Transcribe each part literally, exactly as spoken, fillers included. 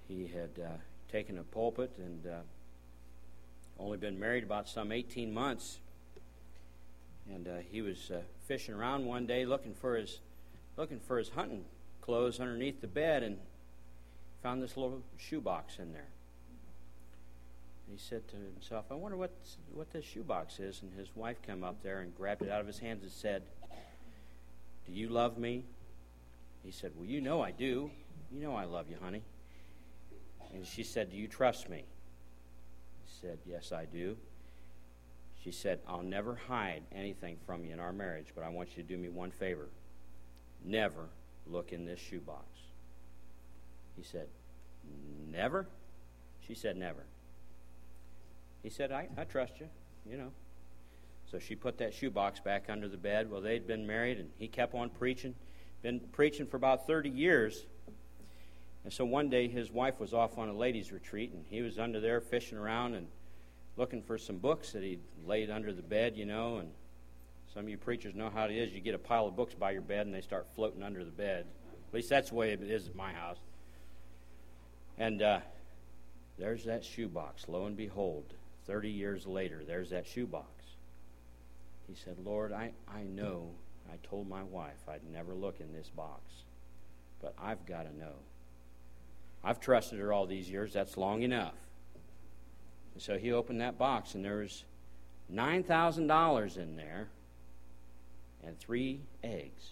he had uh, taken a pulpit and uh, only been married about some eighteen months. And uh, he was uh, fishing around one day looking for his looking for his hunting clothes underneath the bed, and found this little shoebox in there. And he said to himself, I wonder what what this shoebox is. And his wife came up there and grabbed it out of his hands and said, do you love me? He said, well, you know I do. You know I love you, honey. And she said, do you trust me? He said, yes, I do. She said, I'll never hide anything from you in our marriage, but I want you to do me one favor. Never look in this shoebox. He said, never? She said, never. He said, I, I trust you, you know. So she put that shoebox back under the bed. Well, they'd been married, and he kept on preaching. Been preaching for about thirty years. And so one day his wife was off on a ladies' retreat, and he was under there fishing around and looking for some books that he'd laid under the bed, you know. And some of you preachers know how it is. You get a pile of books by your bed, and they start floating under the bed. At least that's the way it is at my house. And uh, there's that shoebox. Lo and behold, thirty years later, there's that shoebox. He said, Lord, I, I know I told my wife I'd never look in this box, but I've got to know. I've trusted her all these years. That's long enough. And so he opened that box, and there was nine thousand dollars in there and three eggs.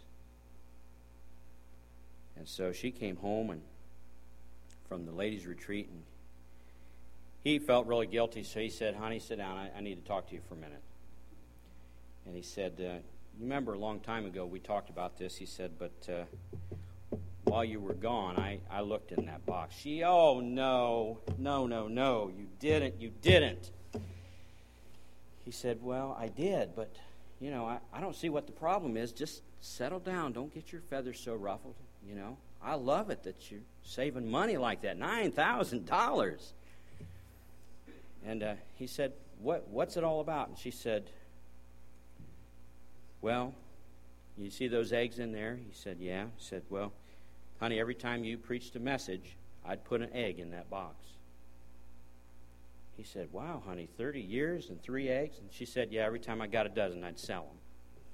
And so she came home and from the ladies' retreat, and he felt really guilty, so he said, honey, sit down. I, I need to talk to you for a minute. And he said, uh, you remember a long time ago we talked about this. He said, but uh, while you were gone, I, I looked in that box. She, oh, no, no, no, no, you didn't, you didn't. He said, well, I did, but, you know, I, I don't see what the problem is. Just settle down. Don't get your feathers so ruffled, you know. I love it that you're saving money like that, nine thousand dollars. And uh, he said, what, what's it all about? And she said, well, you see those eggs in there? He said, yeah. He said, well, honey, every time you preached a message, I'd put an egg in that box. He said, wow, honey, thirty years and three eggs? And she said, yeah, every time I got a dozen, I'd sell them.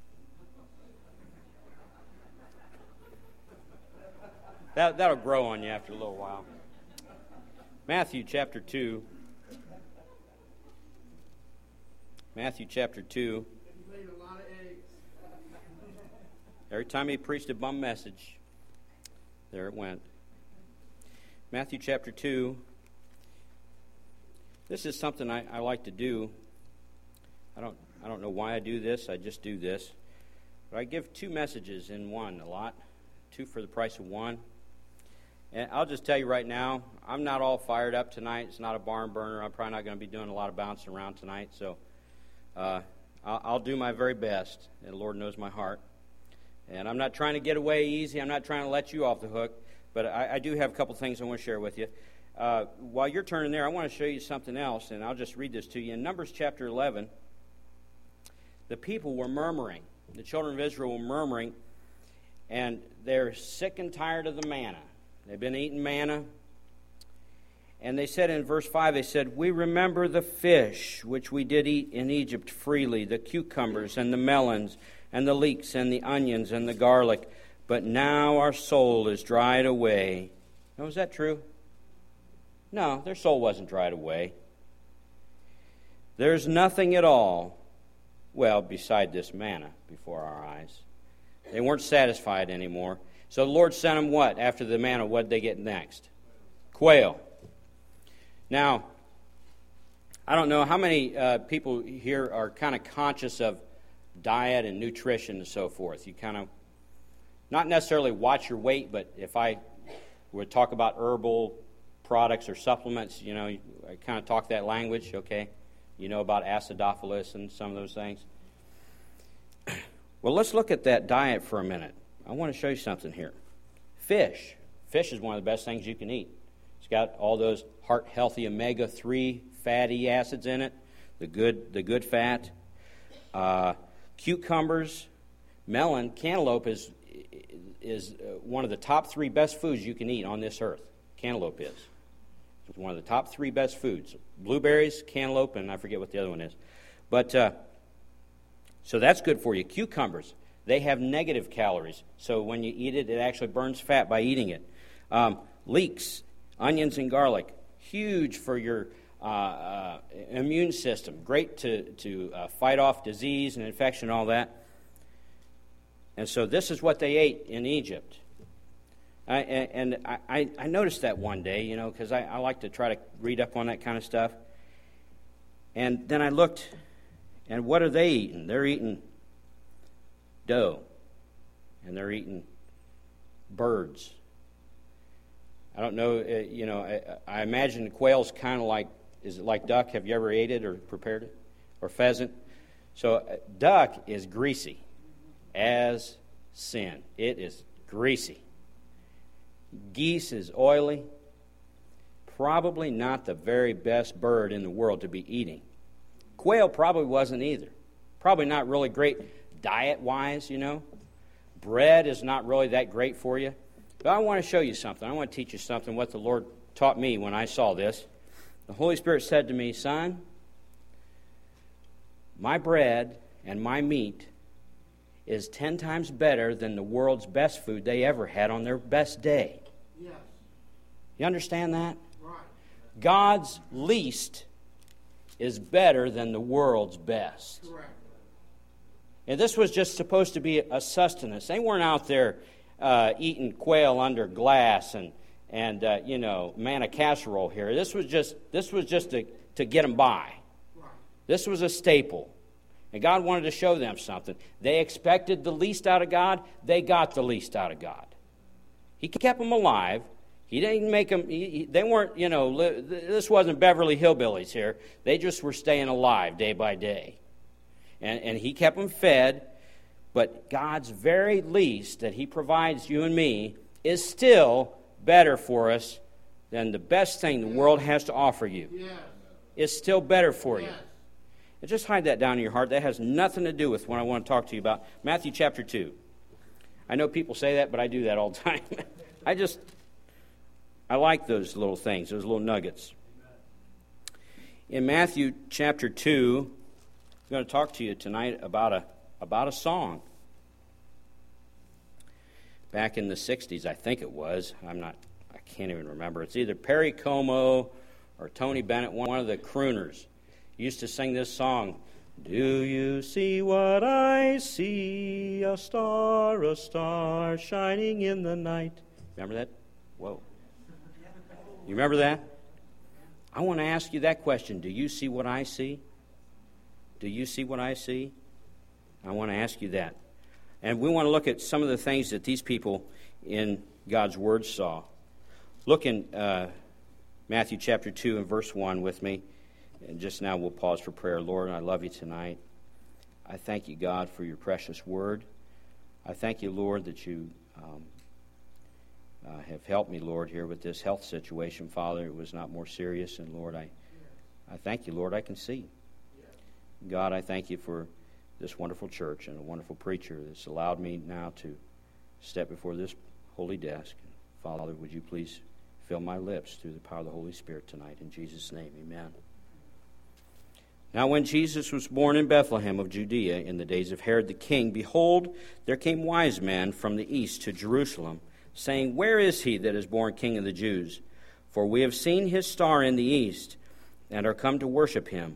That, that'll grow on you after a little while. Matthew chapter two. Matthew chapter two. He laid a lot of eggs. Every time he preached a bum message, there it went. Matthew chapter two. This is something I, I like to do. I don't I don't know why I do this. I just do this. But I give two messages in one a lot. Two for the price of one. And I'll just tell you right now, I'm not all fired up tonight. It's not a barn burner. I'm probably not going to be doing a lot of bouncing around tonight. So uh, I'll, I'll do my very best. And the Lord knows my heart. And I'm not trying to get away easy. I'm not trying to let you off the hook. But I, I do have a couple things I want to share with you. Uh, while you're turning there, I want to show you something else. And I'll just read this to you. In Numbers chapter eleven, the people were murmuring. The children of Israel were murmuring. And they're sick and tired of the manna. They've been eating manna. And they said in verse five, they said, we remember the fish which we did eat in Egypt freely, the cucumbers and the melons and the leeks and the onions and the garlic. But now our soul is dried away. Now, is that true? No, their soul wasn't dried away. There's nothing at all, well, beside this manna before our eyes. They weren't satisfied anymore. So the Lord sent them what? After the manna, what did they get next? Quail. Now, I don't know how many uh, people here are kind of conscious of diet and nutrition and so forth. You kind of, not necessarily watch your weight, but if I would talk about herbal products or supplements, you know, I kind of talk that language, okay? You know about acidophilus and some of those things. Well, let's look at that diet for a minute. I want to show you something here. Fish. Fish is one of the best things you can eat. It's got all those heart-healthy omega three fatty acids in it, the good the good fat. Uh, cucumbers, melon, cantaloupe is, is one of the top three best foods you can eat on this earth. Cantaloupe is. It's one of the top three best foods. Blueberries, cantaloupe, and I forget what the other one is. But, uh, so that's good for you. Cucumbers, they have negative calories. So when you eat it, it actually burns fat by eating it. Um, leeks, onions and garlic, huge for your uh, uh, immune system. Great to, to uh, fight off disease and infection and all that. And so this is what they ate in Egypt. I, and I, I noticed that one day, you know, because I, I like to try to read up on that kind of stuff. And then I looked, and what are they eating? They're eating dough, and they're eating birds. I don't know, uh, you know, I, I imagine quail's kind of like, is it like duck? Have you ever ate it or prepared it? Or pheasant? So uh, duck is greasy as sin. It is greasy. Geese is oily. Probably not the very best bird in the world to be eating. Quail probably wasn't either. Probably not really great diet-wise, you know. Bread is not really that great for you. But I want to show you something. I want to teach you something, what the Lord taught me when I saw this. The Holy Spirit said to me, son, my bread and my meat is ten times better than the world's best food they ever had on their best day. Yes. You understand that? Right. God's least is better than the world's best. Correct. And this was just supposed to be a sustenance. They weren't out there uh, eating quail under glass and and uh, you know manna casserole here. This was just this was just to, to get them by. Right. This was a staple. And God wanted to show them something. They expected the least out of God. They got the least out of God. He kept them alive. He didn't make them, he, he, they weren't, you know, li, this wasn't Beverly Hillbillies here. They just were staying alive day by day. And, and he kept them fed. But God's very least that he provides you and me is still better for us than the best thing the world has to offer you. Yeah. It's still better for yeah. you. And just hide that down in your heart. That has nothing to do with what I want to talk to you about. Matthew chapter two. I know people say that, but I do that all the time. I just, I like those little things, those little nuggets. In Matthew chapter two, I'm going to talk to you tonight about a about a song. Back in the sixties, I think it was. I'm not, I can't even remember. It's either Perry Como or Tony Bennett, one of the crooners. Used to sing this song, do you see what I see, a star, a star, shining in the night. Remember that? Whoa. You remember that? I want to ask you that question. Do you see what I see? Do you see what I see? I want to ask you that. And we want to look at some of the things that these people in God's Word saw. Look in uh, Matthew chapter two and verse one with me. And just now we'll pause for prayer. Lord, I love you tonight. I thank you, God, for your precious word. I thank you, Lord, that you um, uh, have helped me, Lord, here with this health situation. Father, it was not more serious. And, Lord, I, I thank you, Lord, I can see. God, I thank you for this wonderful church and a wonderful preacher that's allowed me now to step before this holy desk. Father, would you please fill my lips through the power of the Holy Spirit tonight. In Jesus' name, amen. Now when Jesus was born in Bethlehem of Judea in the days of Herod the king, behold, there came wise men from the east to Jerusalem, saying, where is he that is born King of the Jews? For we have seen his star in the east, and are come to worship him.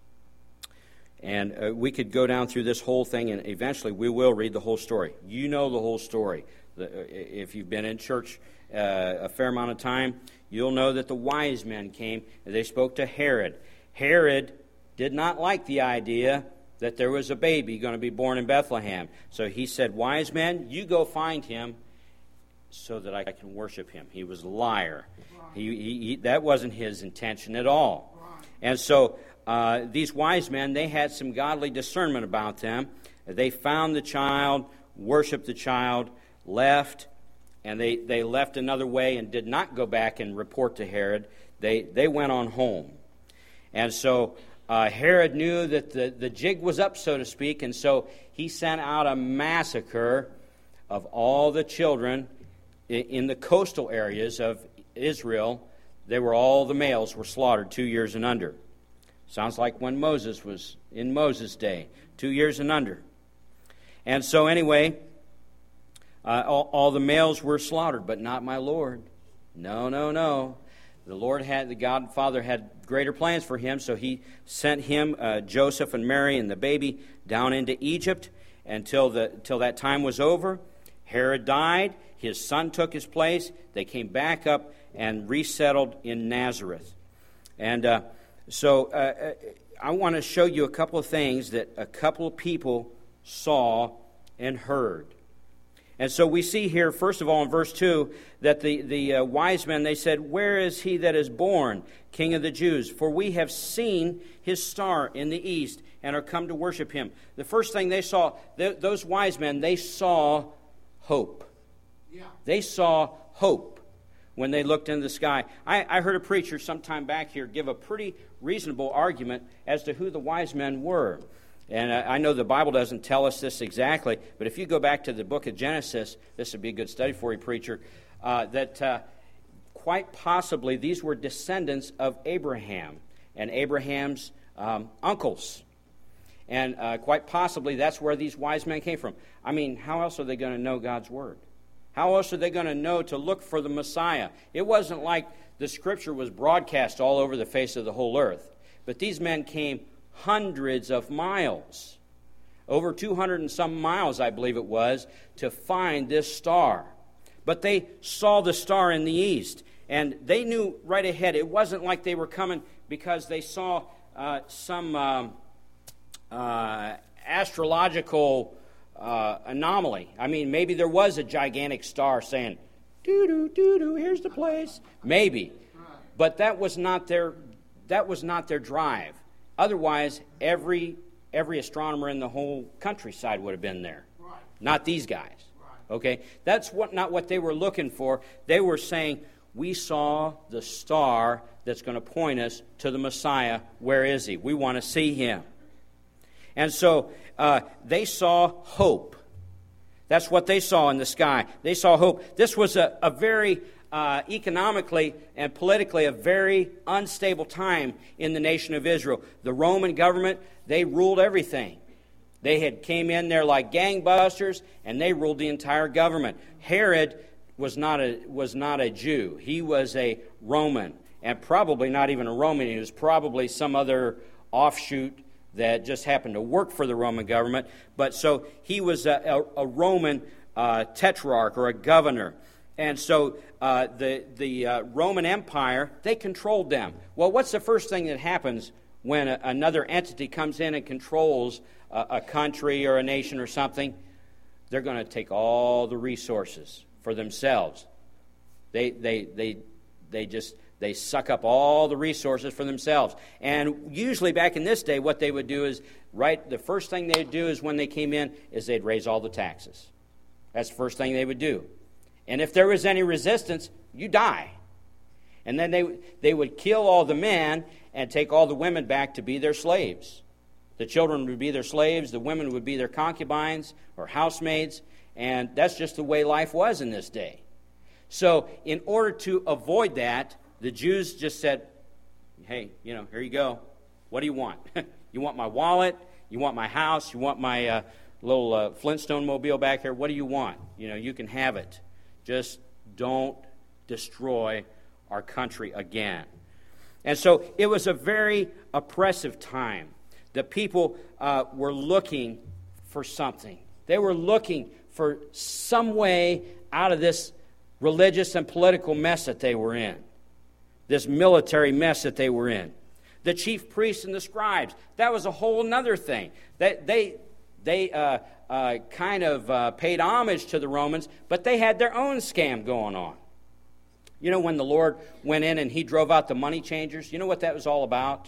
And uh, we could go down through this whole thing, and eventually we will read the whole story. You know the whole story. The, uh, if you've been in church uh, a fair amount of time, you'll know that the wise men came, and they spoke to Herod. Herod did not like the idea that there was a baby going to be born in Bethlehem. So he said, wise men, you go find him so that I can worship him. He was a liar. He, he, he, that wasn't his intention at all. And so uh, these wise men, they had some godly discernment about them. They found the child, worshiped the child, left, and they, they left another way and did not go back and report to Herod. They, they went on home. And so Uh, Herod knew that the, the jig was up, so to speak, and so he sent out a massacre of all the children in, in the coastal areas of Israel they were all the males were slaughtered two years and under. Sounds like when Moses was in Moses' day, two years and under. And so anyway, uh, all, all the males were slaughtered, but not my Lord. No, no, no. The Lord had, the God Father had greater plans for him, so he sent him, uh, Joseph and Mary and the baby, down into Egypt until the until that time was over. Herod died. His son took his place. They came back up and resettled in Nazareth. And uh, so uh, I want to show you a couple of things that a couple of people saw and heard. And so we see here, first of all, in verse two, that the, the uh, wise men, they said, "Where is he that is born, King of the Jews? For we have seen his star in the east and are come to worship him." The first thing they saw, th- those wise men, they saw hope. Yeah. They saw hope when they looked into the sky. I, I heard a preacher sometime back here give a pretty reasonable argument as to who the wise men were. And I know the Bible doesn't tell us this exactly, but if you go back to the book of Genesis, this would be a good study for you, preacher, uh, that uh, quite possibly these were descendants of Abraham and Abraham's um, uncles. And uh, quite possibly that's where these wise men came from. I mean, how else are they going to know God's Word? How else are they going to know to look for the Messiah? It wasn't like the Scripture was broadcast all over the face of the whole earth. But these men came hundreds of miles, over two hundred and some miles, I believe it was, to find this star. But they saw the star in the east, and they knew right ahead. It wasn't like they were coming because they saw uh, some um, uh, astrological uh, anomaly. I mean, maybe there was a gigantic star saying, "Doo-doo, doo-doo, here's the place." Maybe. But that was not their, that was not their drive. Otherwise, every every astronomer in the whole countryside would have been there. Right. Not these guys. Right. Okay? That's what not what they were looking for. They were saying, "We saw the star that's going to point us to the Messiah. Where is he? We want to see him." And so uh, they saw hope. That's what they saw in the sky. They saw hope. This was a, a very Uh, economically and politically a very unstable time in the nation of Israel. The Roman government, they ruled everything. They had came in there like gangbusters, and they ruled the entire government. Herod was not a was not a Jew. He was a Roman, and probably not even a Roman. He was probably some other offshoot that just happened to work for the Roman government. But so he was a, a, a Roman uh, tetrarch or a governor. And so uh, the, the uh, Roman Empire, they controlled them. Well, what's the first thing that happens when a, another entity comes in and controls a, a country or a nation or something? They're going to take all the resources for themselves. They, they, they, they just they suck up all the resources for themselves. And usually back in this day, what they would do is, right, the first thing they'd do is when they came in is they'd raise all the taxes. That's the first thing they would do. And if there was any resistance, you die. And then they they would kill all the men and take all the women back to be their slaves. The children would be their slaves, the women would be their concubines or housemaids, and that's just the way life was in this day. So in order to avoid that, the Jews just said, "Hey, you know, here you go. What do you want? You want my wallet? You want my house? You want my uh, little uh, Flintstone mobile back here? What do you want? You know, you can have it. Just don't destroy our country again." And so it was a very oppressive time. The people uh, were looking for something. They were looking for some way out of this religious and political mess that they were in, this military mess that they were in. The chief priests and the scribes, that was a whole other thing. They, they, they uh, uh, kind of uh, paid homage to the Romans, but they had their own scam going on. You know, when the Lord went in and he drove out the money changers, you know what that was all about?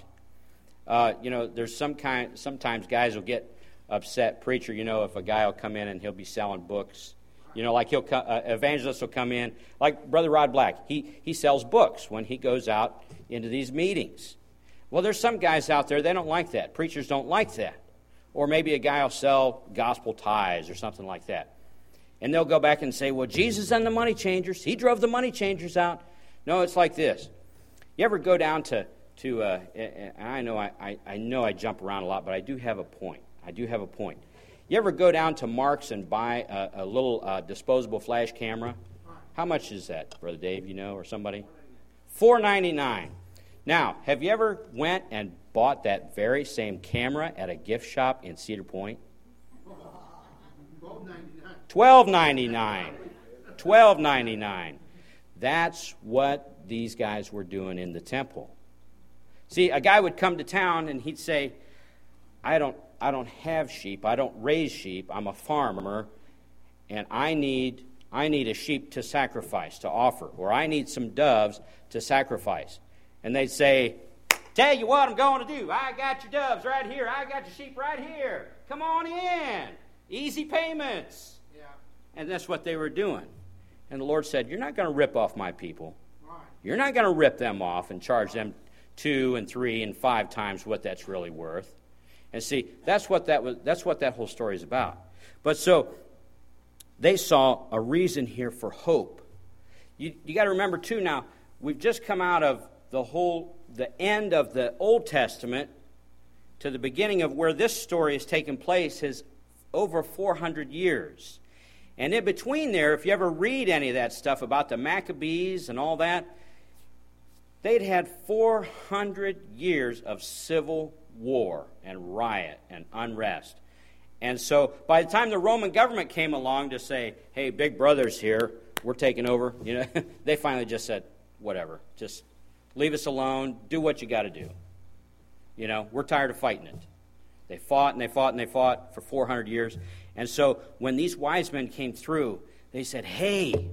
Uh, you know, there's some kind, sometimes guys will get upset, preacher, you know, if a guy will come in and he'll be selling books. You know, like he'll co- uh, evangelists will come in, like Brother Rod Black. He he sells books when he goes out into these meetings. Well, there's some guys out there, they don't like that. Preachers don't like that. Or maybe a guy will sell gospel ties or something like that. And they'll go back and say, well, Jesus and the money changers, he drove the money changers out. No, it's like this. You ever go down to, to uh, and I know I, I, I know I jump around a lot, but I do have a point. I do have a point. You ever go down to Mark's and buy a, a little uh, disposable flash camera? How much is that, Brother Dave, you know, or somebody? four ninety-nine. Now, have you ever went and bought that very same camera at a gift shop in Cedar Point? twelve ninety-nine. twelve ninety-nine. That's what these guys were doing in the temple. See, a guy would come to town and he'd say, I don't I don't have sheep, I don't raise sheep, I'm a farmer, and I need I need a sheep to sacrifice, to offer, or I need some doves to sacrifice. And they'd say, tell you what I'm going to do. I got your doves right here. I got your sheep right here. Come on in. Easy payments. Yeah. And that's what they were doing. And the Lord said, you're not going to rip off my people. Right. You're not going to rip them off and charge them two and three and five times what that's really worth. And see, that's what that was. That's what that whole story is about. But so they saw a reason here for hope. You, you got to remember, too, now, we've just come out of the whole, the end of the Old Testament to the beginning of where this story has taken place is over four hundred years. And in between there, if you ever read any of that stuff about the Maccabees and all that, they'd had four hundred years of civil war and riot and unrest. And so by the time the Roman government came along to say, hey, Big Brother's here, we're taking over, you know, they finally just said, whatever, just leave us alone, do what you got to do. You know, we're tired of fighting it. They fought and they fought and they fought for four hundred years. And so when these wise men came through, they said, hey,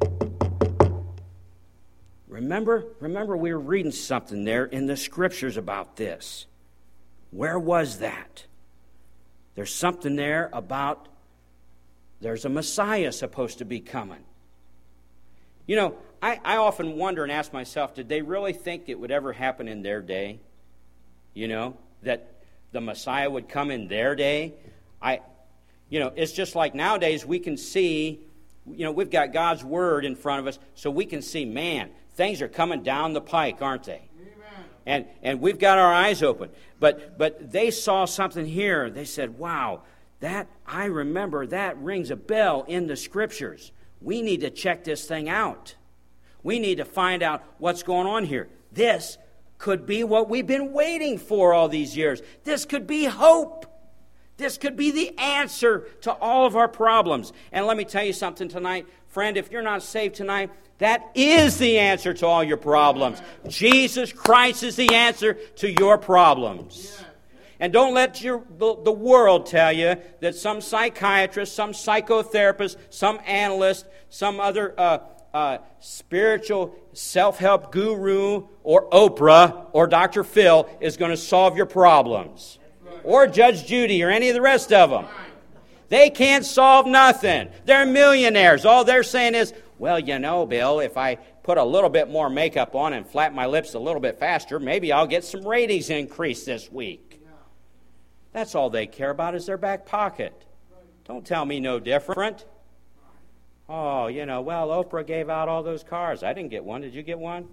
remember, remember we were reading something there in the scriptures about this. Where was that? There's something there about there's a Messiah supposed to be coming. You know, I, I often wonder and ask myself, did they really think it would ever happen in their day? You know, that the Messiah would come in their day? I, you know, it's just like nowadays we can see, you know, we've got God's Word in front of us, so we can see, man, things are coming down the pike, aren't they? And and we've got our eyes open. But but they saw something here. They said, wow, that, I remember, that rings a bell in the Scriptures. We need to check this thing out. We need to find out what's going on here. This could be what we've been waiting for all these years. This could be hope. This could be the answer to all of our problems. And let me tell you something tonight. Friend, if you're not saved tonight, that is the answer to all your problems. Jesus Christ is the answer to your problems. And don't let your, the, the world tell you that some psychiatrist, some psychotherapist, some analyst, some other uh, uh, spiritual self-help guru or Oprah or Doctor Phil is going to solve your problems. Or Judge Judy or any of the rest of them. They can't solve nothing. They're millionaires. All they're saying is, well, you know, Bill, if I put a little bit more makeup on and flap my lips a little bit faster, maybe I'll get some ratings increase this week. That's all they care about is their back pocket. Don't tell me no different. Oh, you know, well, Oprah gave out all those cars. I didn't get one. Did you get one?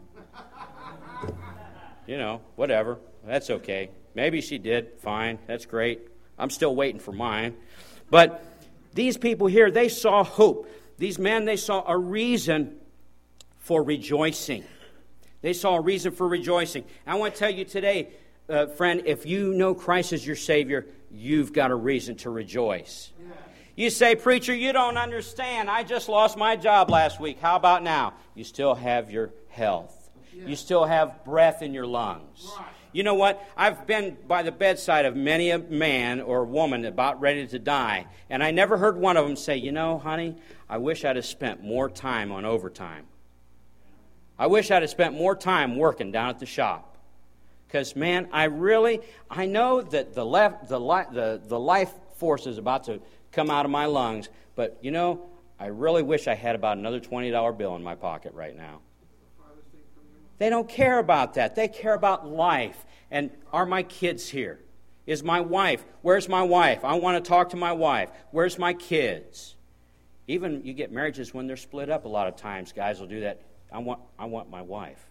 You know, whatever. That's okay. Maybe she did. Fine. That's great. I'm still waiting for mine. But these people here, they saw hope. These men, they saw a reason for rejoicing. They saw a reason for rejoicing. I want to tell you today, uh, friend, if you know Christ as your Savior, you've got a reason to rejoice. Yeah. You say, preacher, you don't understand. I just lost my job last week. How about now? You still have your health. Yeah. You still have breath in your lungs. Right. You know what? I've been by the bedside of many a man or woman about ready to die, and I never heard one of them say, you know, honey, I wish I'd have spent more time on overtime. I wish I'd have spent more time working down at the shop. Because, man, I really, I know that the, left, the, li- the, the life force is about to come out of my lungs, but, you know, I really wish I had about another twenty dollar bill in my pocket right now. They don't care about that. They care about life. And are my kids here? Is my wife? Where's my wife? I want to talk to my wife. Where's my kids? Even you get marriages when they're split up a lot of times. Guys will do that. I want I want my wife.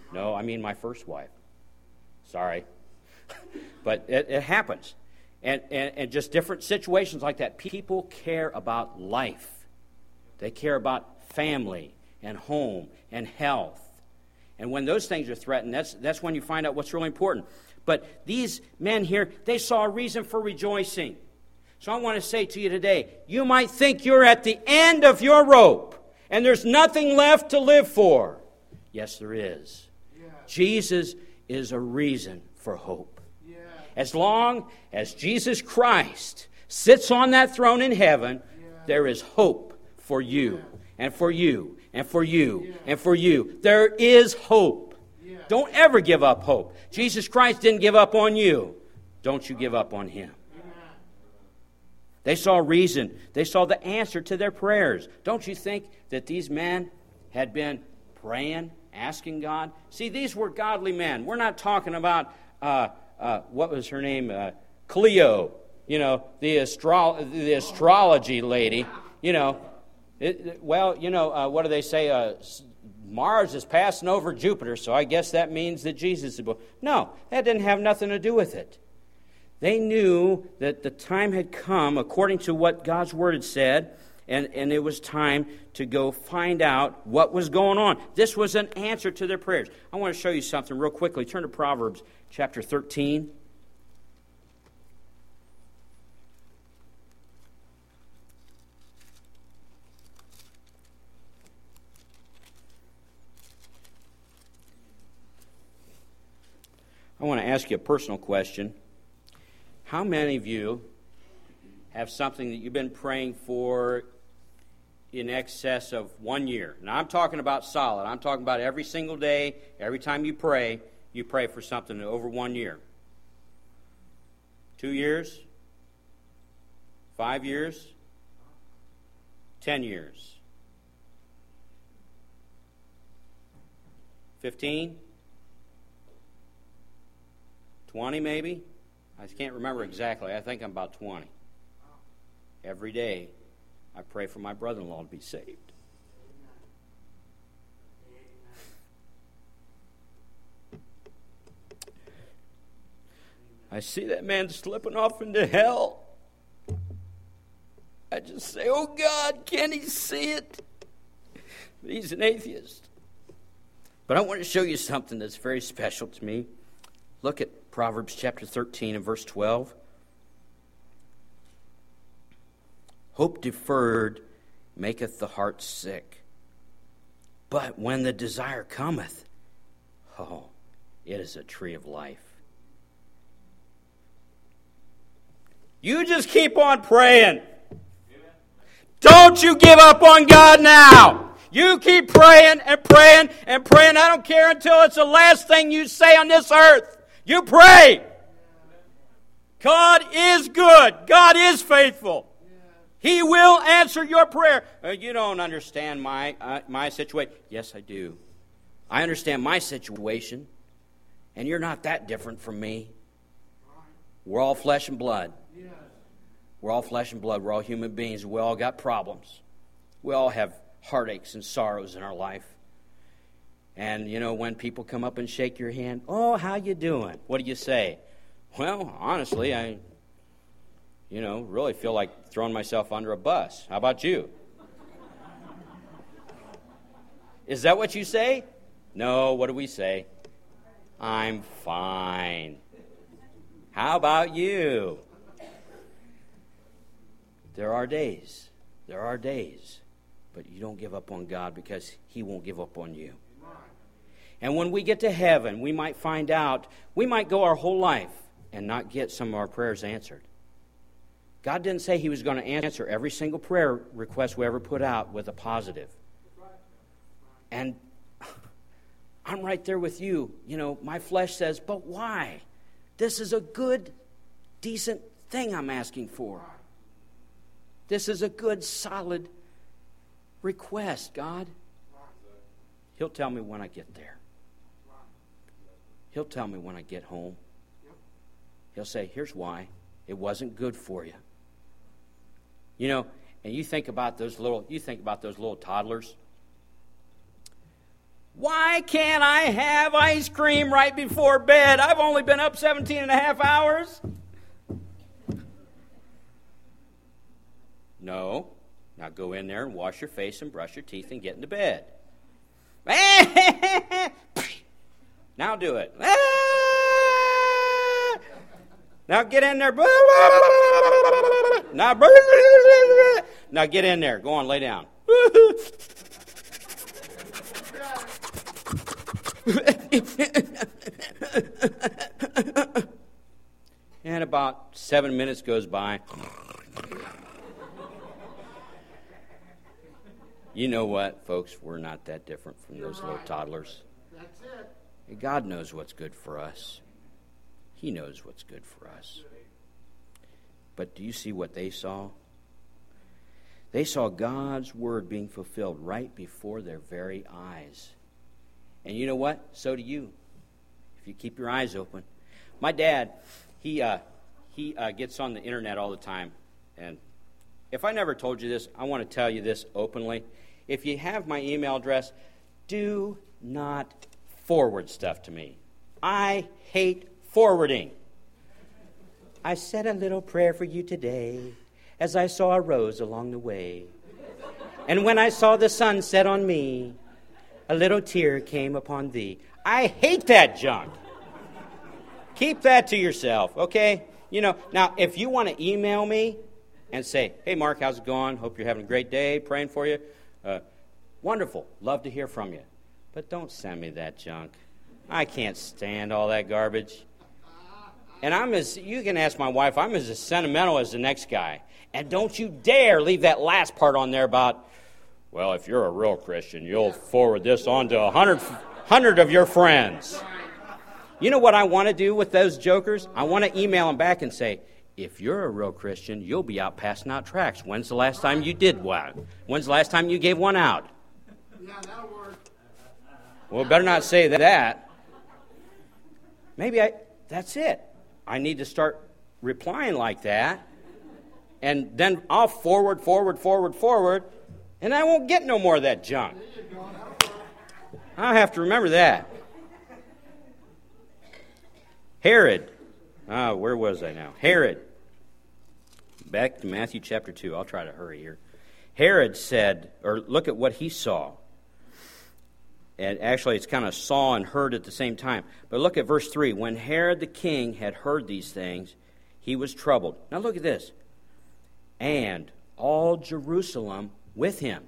No, I mean my first wife. Sorry. But it, it happens. And, and, and just different situations like that. People care about life. They care about family and home and health. And when those things are threatened, that's, that's when you find out what's really important. But these men here, they saw a reason for rejoicing. So I want to say to you today, you might think you're at the end of your rope and there's nothing left to live for. Yes, there is. Yeah. Jesus is a reason for hope. Yeah. As long as Jesus Christ sits on that throne in heaven, yeah. there is hope for you yeah. and for you and for you yeah. and for you. There is hope. Yeah. Don't ever give up hope. Jesus Christ didn't give up on you. Don't you give up on Him. They saw reason. They saw the answer to their prayers. Don't you think that these men had been praying, asking God? See, these were godly men. We're not talking about, uh, uh, what was her name? Uh, Cleo, you know, the, astro- the astrology lady. You know, it, well, you know, uh, what do they say? Uh, Mars is passing over Jupiter, so I guess that means that Jesus is born. No, that didn't have nothing to do with it. They knew that the time had come, according to what God's Word had said, and, and it was time to go find out what was going on. This was an answer to their prayers. I want to show you something real quickly. Turn to Proverbs chapter thirteen. I want to ask you a personal question. How many of you have something that you've been praying for in excess of one year? Now, I'm talking about solid. I'm talking about every single day, every time you pray, you pray for something over one year. Two years? Five years? Ten years? Fifteen? Twenty, maybe? I can't remember exactly. I think I'm about twenty. Every day, I pray for my brother-in-law to be saved. I see that man slipping off into hell. I just say, oh God, can he see it? But he's an atheist. But I want to show you something that's very special to me. Look at Proverbs chapter thirteen and verse twelve. Hope deferred maketh the heart sick, but when the desire cometh, oh, it is a tree of life. You just keep on praying. Don't you give up on God now. You keep praying and praying and praying. I don't care until it's the last thing you say on this earth. You pray. God is good. God is faithful. He will answer your prayer. Uh, you don't understand my uh, my situation. Yes, I do. I understand my situation. And you're not that different from me. We're all flesh and blood. We're all flesh and blood. We're all human beings. We all got problems. We all have heartaches and sorrows in our life. And, you know, when people come up and shake your hand, oh, how you doing? What do you say? Well, honestly, I, you know, really feel like throwing myself under a bus. How about you? Is that what you say? No, what do we say? I'm fine. How about you? There are days. There are days. But you don't give up on God because He won't give up on you. And when we get to heaven, we might find out, we might go our whole life and not get some of our prayers answered. God didn't say He was going to answer every single prayer request we ever put out with a positive. And I'm right there with you. You know, my flesh says, but why? This is a good, decent thing I'm asking for. This is a good, solid request, God. He'll tell me when I get there. He'll tell me when I get home. He'll say, here's why. It wasn't good for you. You know, and you think about those little, you think about those little toddlers. Why can't I have ice cream right before bed? I've only been up seventeen and a half hours. No. Now go in there and wash your face and brush your teeth and get into bed. Now do it. Now get in there. Now, now get in there. Go on, lay down. And about seven minutes goes by. You know what, folks? We're not that different from those little toddlers. That's it. God knows what's good for us. He knows what's good for us. But do you see what they saw? They saw God's word being fulfilled right before their very eyes. And you know what? So do you, if you keep your eyes open. My dad, he uh, he uh, gets on the internet all the time. And if I never told you this, I want to tell you this openly. If you have my email address, do not forward stuff to me. I hate forwarding. I said a little prayer for you today as I saw a rose along the way. And when I saw the sun set on me, a little tear came upon thee. I hate that junk. Keep that to yourself, okay? You know, now, if you want to email me and say, hey, Mark, how's it going? Hope you're having a great day. Praying for you. Uh, wonderful. Love to hear from you. But don't send me that junk. I can't stand all that garbage. And I'm as, you can ask my wife, I'm as sentimental as the next guy. And don't you dare leave that last part on there about, well, if you're a real Christian, you'll forward this on to a hundred, hundred of your friends. You know what I want to do with those jokers? I want to email them back and say, if you're a real Christian, you'll be out passing out tracts. When's the last time you did one? When's the last time you gave one out? Yeah, that'll work. Well, better not say that. Maybe I, that's it. I need to start replying like that. And then I'll forward, forward, forward, forward, and I won't get no more of that junk. I'll have to remember that. Herod. Ah, where was I now? Herod. Back to Matthew chapter two. I'll try to hurry here. Herod said, or look at what he saw. And actually, it's kind of saw and heard at the same time. But look at verse three. When Herod the king had heard these things, he was troubled. Now look at this. And all Jerusalem with him.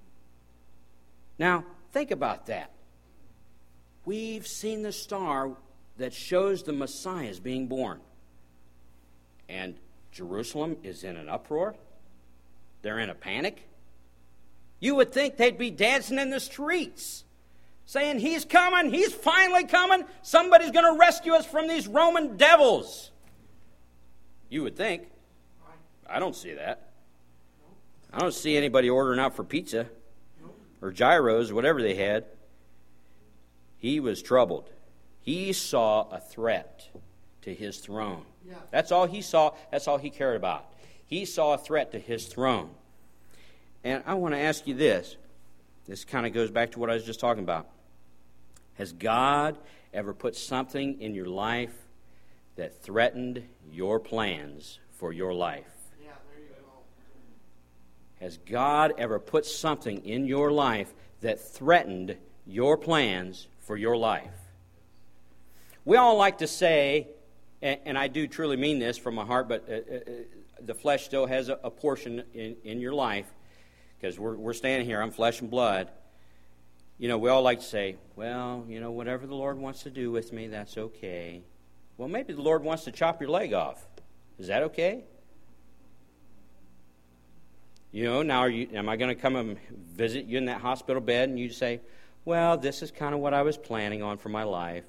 Now, think about that. We've seen the star that shows the Messiah is being born. And Jerusalem is in an uproar. They're in a panic. You would think they'd be dancing in the streets, saying, he's coming, he's finally coming. Somebody's going to rescue us from these Roman devils. You would think. I don't see that. I don't see anybody ordering out for pizza or gyros, whatever they had. He was troubled. He saw a threat to his throne. Yeah. That's all he saw. That's all he cared about. He saw a threat to his throne. And I want to ask you this. This kind of goes back to what I was just talking about. Has God ever put something in your life that threatened your plans for your life? Yeah, there you go. Has God ever put something in your life that threatened your plans for your life? We all like to say, and, and I do truly mean this from my heart, but uh, uh, the flesh still has a, a portion in, in your life, because we're, we're standing here, I'm flesh and blood. You know, we all like to say, well, you know, whatever the Lord wants to do with me, that's okay. Well, maybe the Lord wants to chop your leg off. Is that okay? You know, now are you, am I going to come and visit you in that hospital bed and you say, well, this is kind of what I was planning on for my life?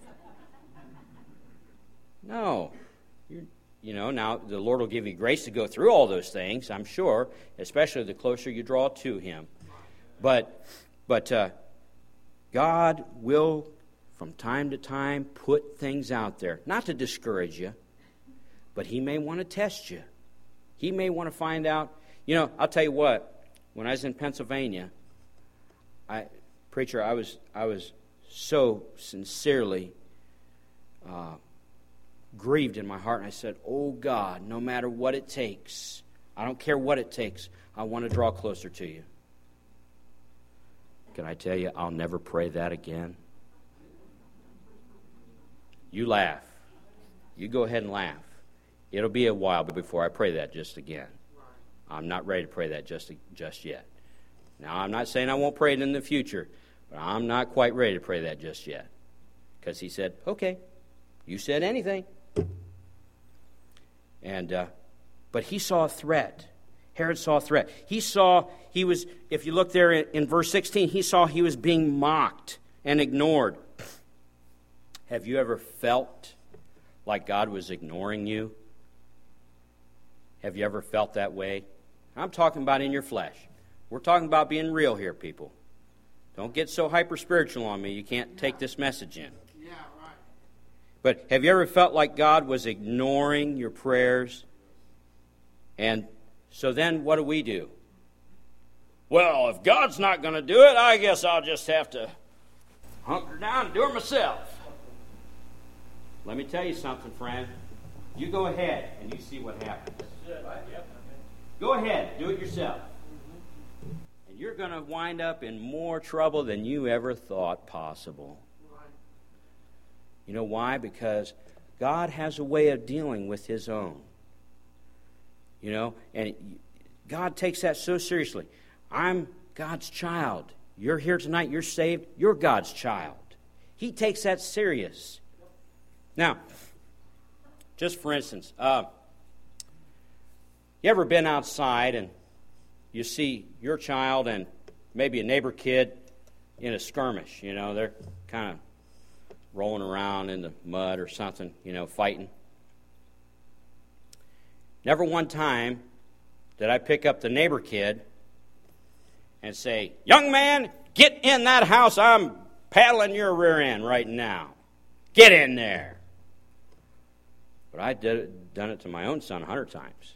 No. You're, you know, now the Lord will give you grace to go through all those things, I'm sure, especially the closer you draw to Him. But, but uh, God will, from time to time, put things out there, not to discourage you, but He may want to test you. He may want to find out. You know, I'll tell you what, when I was in Pennsylvania, I, preacher, I was I was so sincerely uh, grieved in my heart. And I said, oh God, no matter what it takes, I don't care what it takes, I want to draw closer to you. Can I tell you, I'll never pray that again? You laugh. You go ahead and laugh. It'll be a while before I pray that just again. I'm not ready to pray that just, just yet. Now, I'm not saying I won't pray it in the future, but I'm not quite ready to pray that just yet. Because he said, okay, you said anything. And, uh, but he saw a threat. Herod saw a threat. He saw, he was, if you look there in, in verse sixteen, he saw he was being mocked and ignored. Have you ever felt like God was ignoring you? Have you ever felt that way? I'm talking about in your flesh. We're talking about being real here, people. Don't get so hyper-spiritual on me you can't yeah. take this message in. Yeah, right. But have you ever felt like God was ignoring your prayers? And so then what do we do? Well, if God's not going to do it, I guess I'll just have to hunker down and do it myself. Let me tell you something, friend. You go ahead and you see what happens. Go ahead, do it yourself. And you're going to wind up in more trouble than you ever thought possible. You know why? Because God has a way of dealing with His own. You know, and God takes that so seriously. I'm God's child. You're here tonight, you're saved, you're God's child. He takes that serious. Now, just for instance, uh, you ever been outside and you see your child and maybe a neighbor kid in a skirmish? You know, they're kind of rolling around in the mud or something, you know, fighting. Never one time did I pick up the neighbor kid and say, young man, get in that house. I'm paddling your rear end right now. Get in there. But I did it, done it to my own son a hundred times.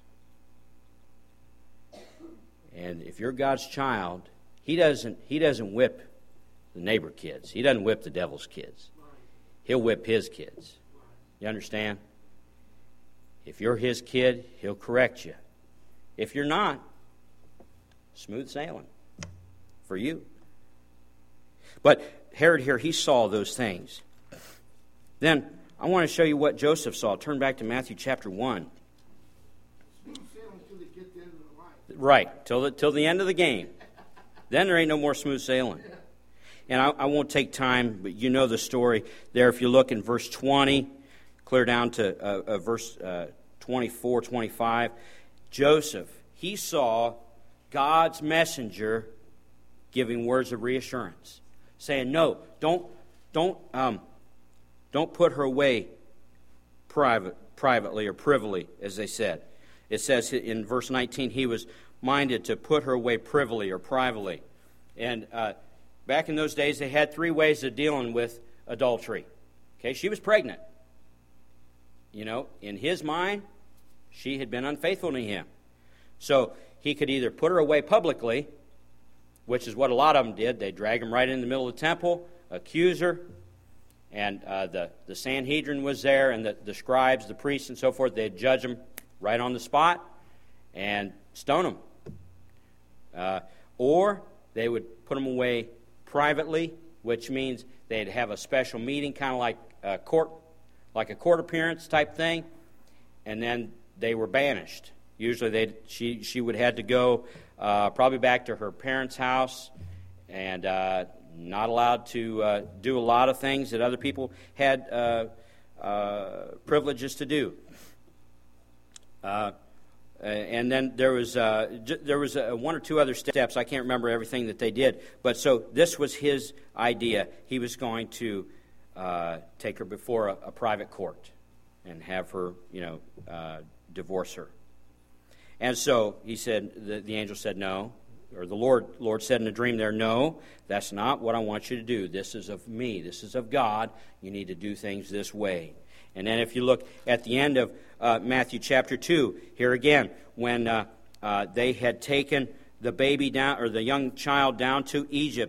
And if you're God's child, he doesn't he doesn't whip the neighbor kids. He doesn't whip the devil's kids. He'll whip his kids. You understand? If you're his kid, he'll correct you. If you're not, smooth sailing for you. But Herod here, he saw those things. Then I want to show you what Joseph saw. Turn back to Matthew chapter one. Right, till the, till the end of the game. Then there ain't no more smooth sailing. And I, I won't take time, but you know the story there. If you look in verse twenty, clear down to uh, uh, verse uh, twenty-four, twenty-five. Joseph, he saw God's messenger giving words of reassurance, saying, "No, don't, don't, um, don't put her away private, privately or privily," as they said. It says in verse nineteen, he was minded to put her away privily or privately. And uh, back in those days, they had three ways of dealing with adultery. Okay, she was pregnant. You know, in his mind, she had been unfaithful to him. So he could either put her away publicly, which is what a lot of them did. They drag him right in the middle of the temple, accuse her, and uh, the, the Sanhedrin was there, and the, the scribes, the priests, and so forth, they'd judge him right on the spot and stone him. Uh, or they would put him away privately, which means they'd have a special meeting, kind of like a court, like a court appearance type thing, and then they were banished. Usually, they she she would have to go uh, probably back to her parents' house, and uh, not allowed to uh, do a lot of things that other people had uh, uh, privileges to do. Uh, and then there was uh, j- there was uh, one or two other steps. I can't remember everything that they did. But so this was his idea. He was going to uh, take her before a, a private court and have her, you know, uh, divorce her. And so he said, the, the angel said, no, or the Lord Lord said in a dream there, no, that's not what I want you to do. This is of me. This is of God. You need to do things this way. And then if you look at the end of uh, Matthew chapter two, here again, when uh, uh, they had taken the baby down, or the young child down to Egypt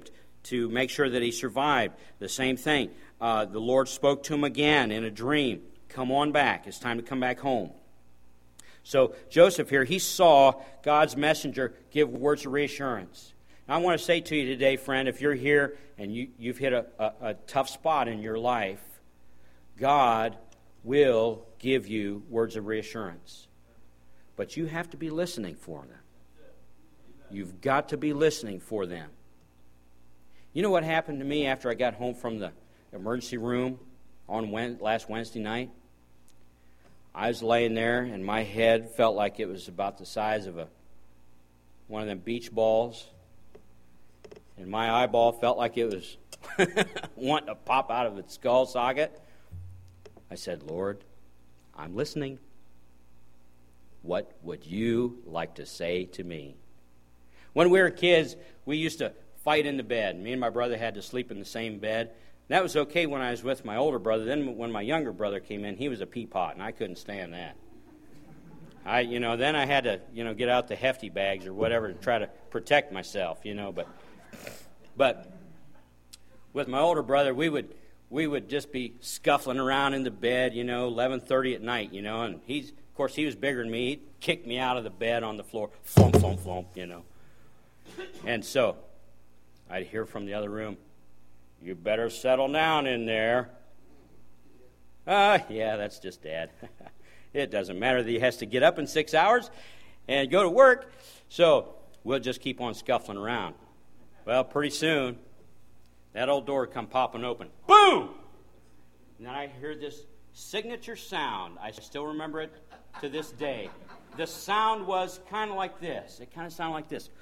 to make sure that he survived. The same thing. Uh, the Lord spoke to him again in a dream. Come on back. It's time to come back home. So Joseph here, he saw God's messenger give words of reassurance. Now, I want to say to you today, friend, if you're here and you, you've hit a, a, a tough spot in your life, God will give you words of reassurance. But you have to be listening for them. You've got to be listening for them. You know what happened to me after I got home from the emergency room on Wednesday, last Wednesday night? I was laying there, and my head felt like it was about the size of a one of them beach balls. And my eyeball felt like it was wanting to pop out of its skull socket. I said, Lord, I'm listening. What would you like to say to me? When we were kids, we used to fight in the bed. Me and my brother had to sleep in the same bed. That was okay when I was with my older brother. Then when my younger brother came in, he was a peapot, and I couldn't stand that. I, you know, then I had to, you know, get out the hefty bags or whatever to try to protect myself, you know. But, but with my older brother, we would we would just be scuffling around in the bed, you know, eleven thirty at night, you know. And he's, of course, he was bigger than me. He'd kick me out of the bed on the floor, flump, flump, flump, you know. And so I'd hear from the other room, you better settle down in there. Ah, uh, yeah, that's just Dad. It doesn't matter that he has to get up in six hours and go to work, so we'll just keep on scuffling around. Well, pretty soon, that old door come popping open. Boom! And then I hear this signature sound. I still remember it to this day. The sound was kind of like this. It kind of sounded like this.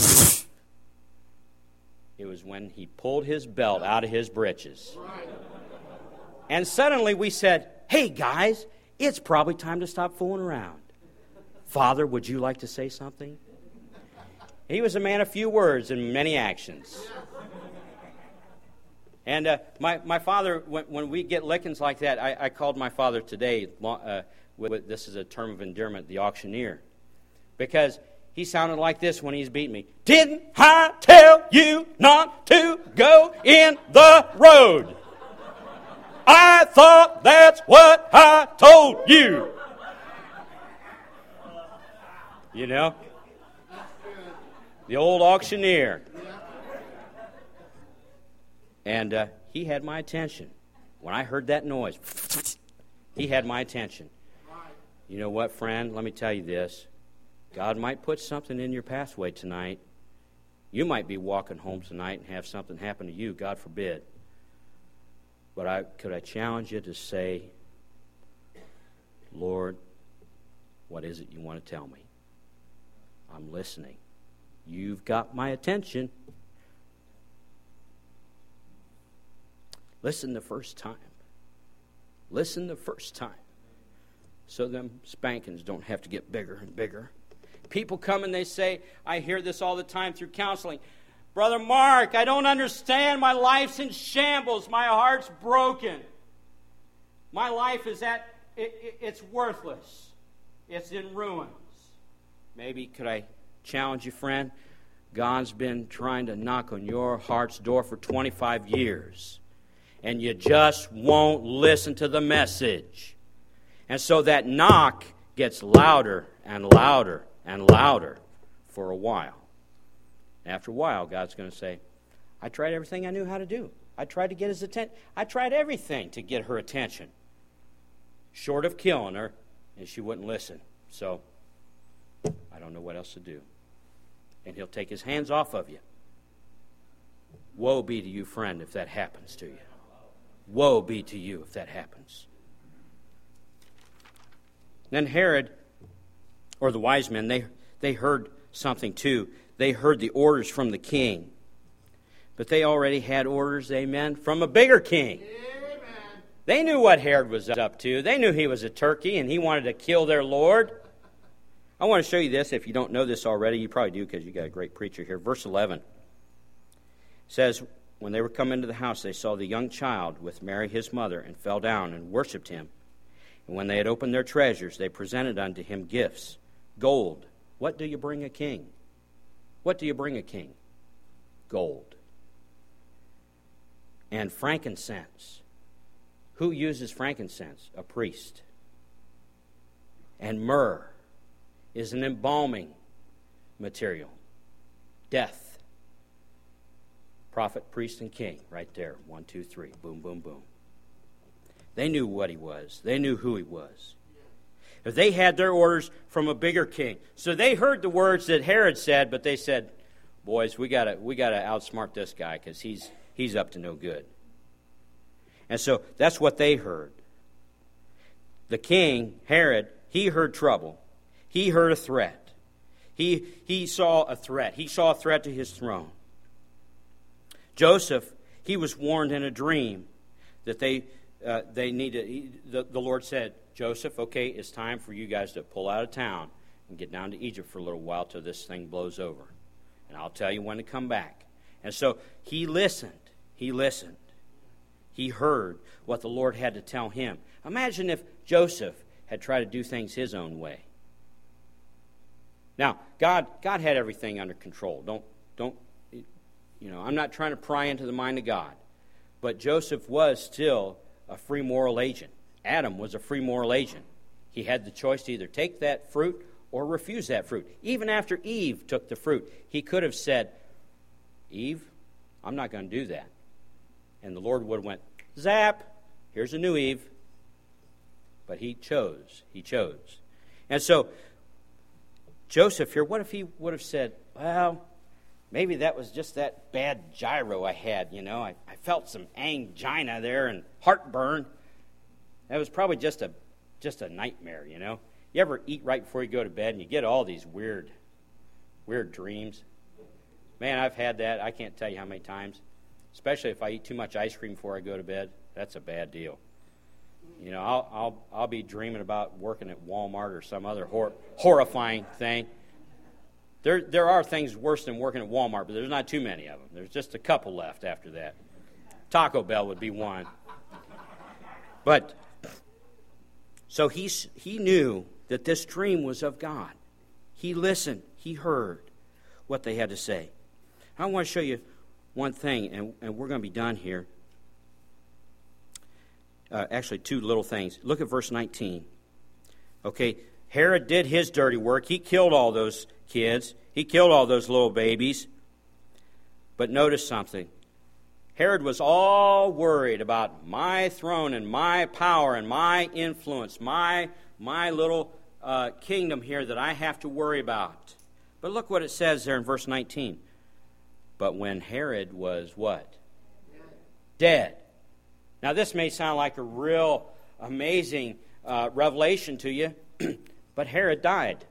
It was when he pulled his belt out of his britches. And suddenly we said, hey, guys, it's probably time to stop fooling around. Father, would you like to say something? He was a man of few words and many actions. And uh, my, my father, when, when we get lickings like that, I, I called my father today, uh, with, with, this is a term of endearment, the auctioneer. Because he sounded like this when he's beating me. Didn't I tell you not to go in the road? I thought that's what I told you. You know? The old auctioneer. And uh, he had my attention. When I heard that noise, he had my attention. You know what, friend? Let me tell you this. God might put something in your pathway tonight. You might be walking home tonight and have something happen to you, God forbid. But I, could I challenge you to say, Lord, what is it you want to tell me? I'm listening. You've got my attention. Listen the first time. Listen the first time. So them spankings don't have to get bigger and bigger. People come and they say, I hear this all the time through counseling, Brother Mark, I don't understand. My life's in shambles. My heart's broken. My life is at, it, it, it's worthless. It's in ruins. Maybe could I challenge you, friend? God's been trying to knock on your heart's door for twenty-five years. And you just won't listen to the message. And so that knock gets louder and louder and louder for a while. After a while, God's going to say, I tried everything I knew how to do. I tried to get his attention. I tried everything to get her attention. Short of killing her, and she wouldn't listen. So, I don't know what else to do. And he'll take his hands off of you. Woe be to you, friend, if that happens to you. Woe be to you if that happens. Then Herod, or the wise men, they, they heard something too. They heard the orders from the king. But they already had orders, amen, from a bigger king. Amen. They knew what Herod was up to. They knew he was a turkey and he wanted to kill their Lord. I want to show you this. If you don't know this already, you probably do because you got a great preacher here. Verse eleven says, when they were come into the house, they saw the young child with Mary his mother and fell down and worshipped him. And when they had opened their treasures, they presented unto him gifts. Gold. What do you bring a king? What do you bring a king? Gold. and frankincense. Who uses frankincense? A priest. And myrrh is an embalming material. Death. Prophet, priest, and king. Right there. One, two, three. Boom, boom, boom. They knew what he was. They knew who he was. If they had their orders from a bigger king. So they heard the words that Herod said, but they said, boys, we gotta we gotta outsmart this guy because he's he's up to no good. And so that's what they heard. The king, Herod, he heard trouble. He heard a threat. He he saw a threat. He saw a threat to his throne. Joseph, he was warned in a dream that they uh, they needed. He, the, the Lord said, Joseph, okay, it's time for you guys to pull out of town and get down to Egypt for a little while till this thing blows over. And I'll tell you when to come back. And so he listened. He listened. He heard what the Lord had to tell him. Imagine if Joseph had tried to do things his own way. Now, God, God had everything under control. Don't, don't, you know, I'm not trying to pry into the mind of God. But Joseph was still a free moral agent. Adam was a free moral agent. He had the choice to either take that fruit or refuse that fruit. Even after Eve took the fruit, he could have said, Eve, I'm not going to do that. And the Lord would have went, zap, here's a new Eve. But he chose. He chose. And so, Joseph here, what if he would have said, well, maybe that was just that bad gyro I had, you know. I, I felt some angina there and heartburn. That was probably just a just a nightmare, you know. You ever eat right before you go to bed and you get all these weird, weird dreams? Man, I've had that. I can't tell you how many times. Especially if I eat too much ice cream before I go to bed. That's a bad deal. You know, I'll I'll I'll be dreaming about working at Walmart or some other hor- horrifying thing. There there are things worse than working at Walmart, but there's not too many of them. There's just a couple left after that. Taco Bell would be one. But so he he knew that this dream was of God. He listened. He heard what they had to say. I want to show you one thing, and, and we're going to be done here. Uh, actually, two little things. Look at verse nineteen. Okay, Herod did his dirty work. He killed all those kids. He killed all those little babies. But notice something. Herod was all worried about my throne and my power and my influence, my, my little uh, kingdom here that I have to worry about. But look what it says there in verse nineteen. But when Herod was what? Dead. Now this may sound like a real amazing uh, revelation to you, but Herod died.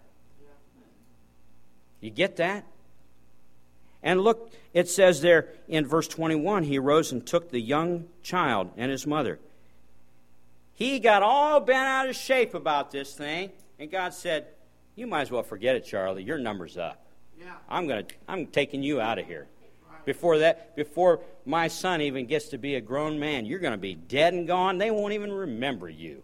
You get that? And look, it says there in verse twenty-one, he arose and took the young child and his mother. He got all bent out of shape about this thing, and God said, you might as well forget it, Charlie. Your number's up. Yeah. I'm gonna, I'm taking you out of here. Before that, before my son even gets to be a grown man, you're going to be dead and gone. They won't even remember you.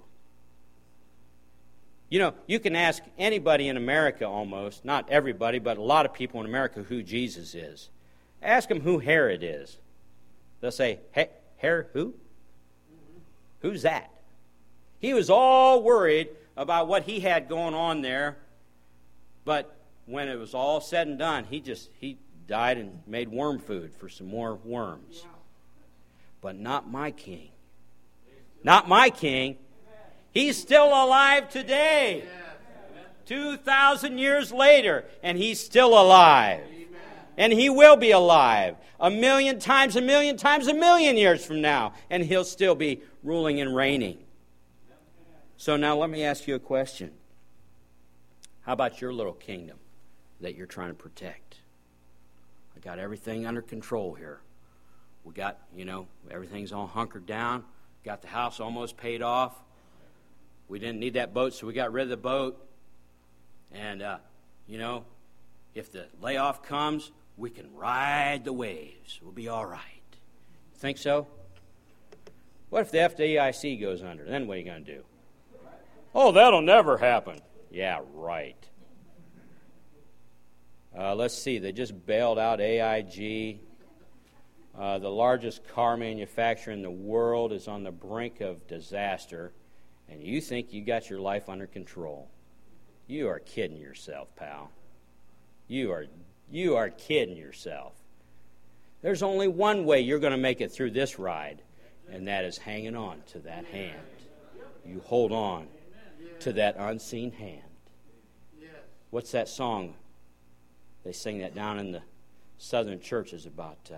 You know, you can ask anybody in America almost, not everybody, but a lot of people in America who Jesus is. Ask them who Herod is. They'll say, hey, Herod who? Mm-hmm. Who's that? He was all worried about what he had going on there, but when it was all said and done, he just, he died and made worm food for some more worms. Yeah. But not my king. Not my king. He's still alive today. two thousand years later, and he's still alive. Amen. And he will be alive a million times, a million times, a million years from now, and he'll still be ruling and reigning. So now let me ask you a question. How about your little kingdom that you're trying to protect? I got everything under control here. We got, you know, everything's all hunkered down. Got the house almost paid off. We didn't need that boat, so we got rid of the boat. And, uh, you know, if the layoff comes, we can ride the waves. We'll be all right. Think so? What if the F D I C goes under? Then what are you going to do? Oh, that'll never happen. Yeah, right. Uh, let's see. They just bailed out A I G. Uh, the largest car manufacturer in the world is on the brink of disaster, and you think you got your life under control. You are kidding yourself, pal. You are, you are kidding yourself. There's only one way you're going to make it through this ride, and that is hanging on to that hand. You hold on to that unseen hand. What's that song? They sing that down in the southern churches about, uh,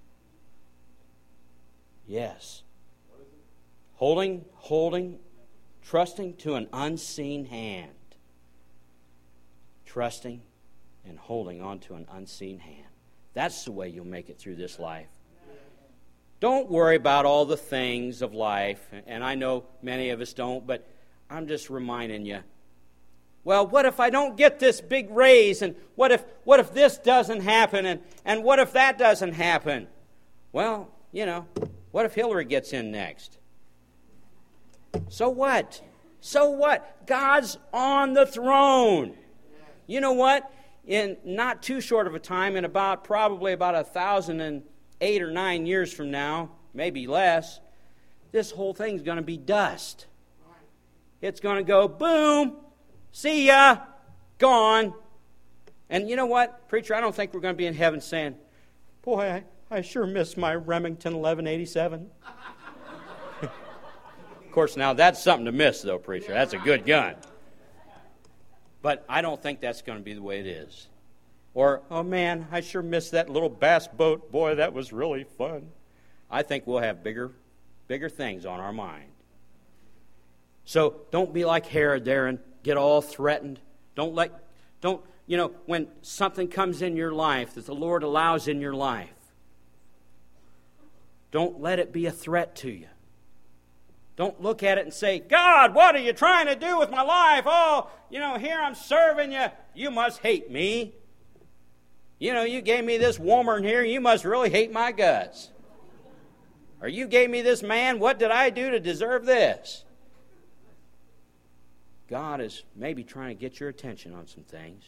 yes. Holding, holding, trusting to an unseen hand. Trusting and holding on to an unseen hand. That's the way you'll make it through this life. Don't worry about all the things of life, and I know many of us don't, but I'm just reminding you, well, what if I don't get this big raise, and what if what if this doesn't happen, and, and what if that doesn't happen? Well, you know, what if Hillary gets in next? So what? So what? God's on the throne. You know what? In not too short of a time, in about probably about a thousand and eight or nine years from now, maybe less, this whole thing's going to be dust. It's going to go boom, see ya, gone. And you know what, preacher? I don't think we're going to be in heaven saying, "Boy, I, I sure miss my Remington eleven eighty-seven." Of course, now that's something to miss, though, preacher. That's a good gun. But I don't think that's going to be the way it is. Or, "Oh man, I sure miss that little bass boat. Boy, that was really fun." I think we'll have bigger, bigger things on our mind. So don't be like Herod there and get all threatened. Don't let, don't, you know, when something comes in your life that the Lord allows in your life, don't let it be a threat to you. Don't look at it and say, "God, what are you trying to do with my life? Oh, you know, here I'm serving you. You must hate me. You know, you gave me this woman here. You must really hate my guts. Or you gave me this man. What did I do to deserve this?" God is maybe trying to get your attention on some things.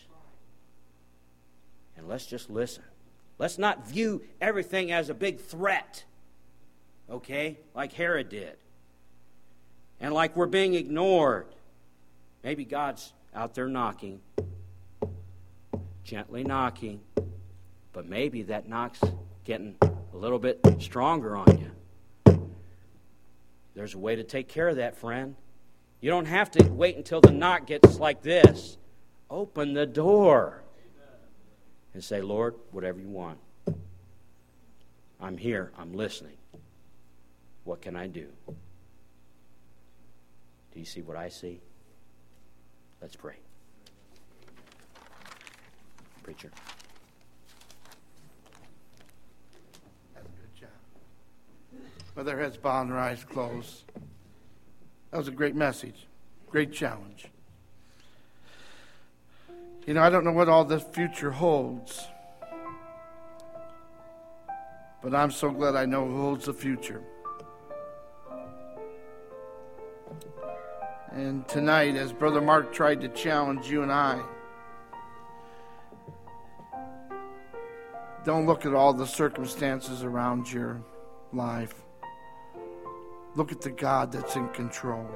And let's just listen. Let's not view everything as a big threat. Okay? Like Herod did. And like we're being ignored. Maybe God's out there knocking. Gently knocking. But maybe that knock's getting a little bit stronger on you. There's a way to take care of that, friend. You don't have to wait until the knock gets like this. Open the door. And say, "Lord, whatever you want. I'm here. I'm listening. What can I do?" Do you see what I see? Let's pray. Preacher. That's a good job. With their heads bowed and their eyes closed. That was a great message. Great challenge. You know, I don't know what all this future holds. But I'm so glad I know who holds the future. And tonight, as Brother Mark tried to challenge you and I, don't look at all the circumstances around your life. Look at the God that's in control.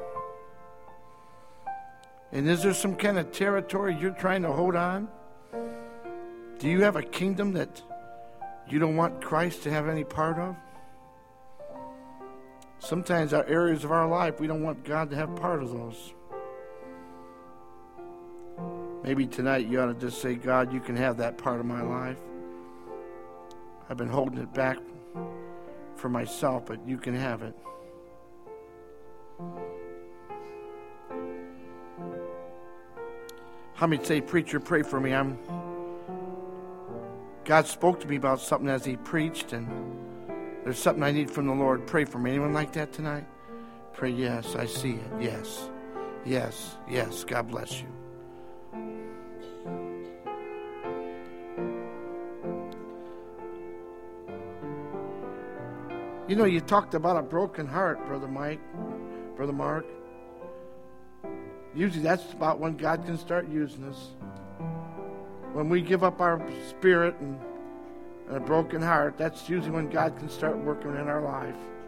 And is there some kind of territory you're trying to hold on? Do you have a kingdom that you don't want Christ to have any part of? Sometimes our areas of our life, we don't want God to have part of those. Maybe tonight you ought to just say, "God, you can have that part of my life. I've been holding it back for myself, but you can have it." How many say, "Preacher, pray for me. I'm God spoke to me about something as he preached, and there's something I need from the Lord. Pray for me." Anyone like that tonight? Pray, "Yes, I see it. Yes, yes, yes. God bless you." You know, you talked about a broken heart, Brother Mike, Brother Mark. Usually that's about when God can start using us. When we give up our spirit and and a broken heart, that's usually when God can start working in our life.